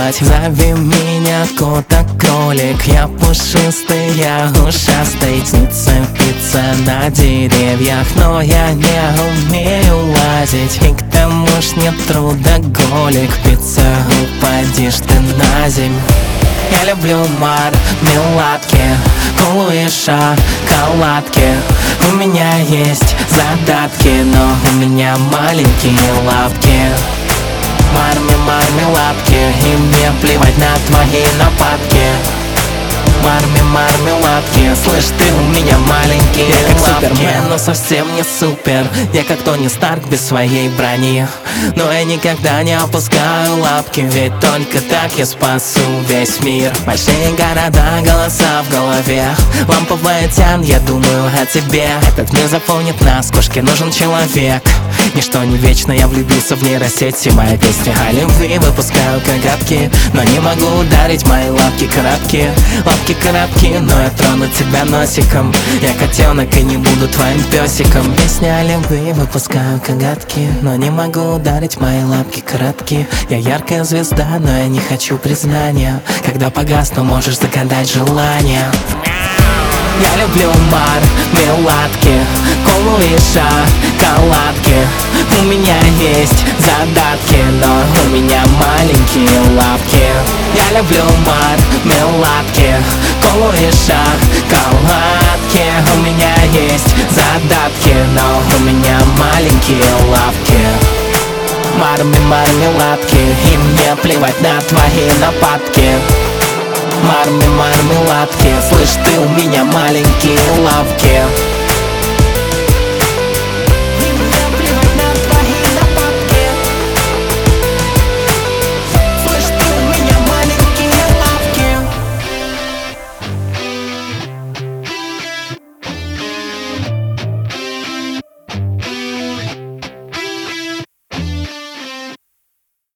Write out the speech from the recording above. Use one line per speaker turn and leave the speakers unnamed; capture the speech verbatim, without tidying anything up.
делать. Зови меня кота-кролик, я пушистый, я ушастый. Снится птица на деревьях, но я не умею лазить. И к тому ж не трудоголик, птица, упадешь ты на земь. Я люблю мармеладки, колу и шоколадки. У меня есть задатки, но у меня маленькие лапки. Марми, мармеладки, и мне плевать на твои нападки. Марми, мармеладки, слышь, ты у меня маленькие я как лапки. Супермен, но совсем не супер. Я как Тони Старк без своей брони. Но я никогда не опускаю лапки, ведь только так я спасу весь мир. Большие города, голоса в голове, ламповая тян, я думаю о тебе. Этот мир заполнит нас, кошке нужен человек. Ничто не вечно, я влюбился в нейросети. Моя песня о любви, выпускаю коготки, но не могу ударить мои лапки короткие. Лапки короткие, но я трону тебя носиком. Я котенок и не буду твоим песиком. Песня о любви, выпускаю коготки, но не могу ударить мои лапки короткие. Я яркая звезда, но я не хочу признания. Когда погасну, можешь загадать желание. Я люблю мармеладки, колу и шоколадки. У меня есть задатки, но у меня маленькие лапки. Я люблю мармеладки, колу и шоколадки. У меня есть задатки, но у меня маленькие лапки. Марми, мармеладки, и мне плевать на твои нападки. Марми, мармеладки, слышь, ты у меня маленькие лапки.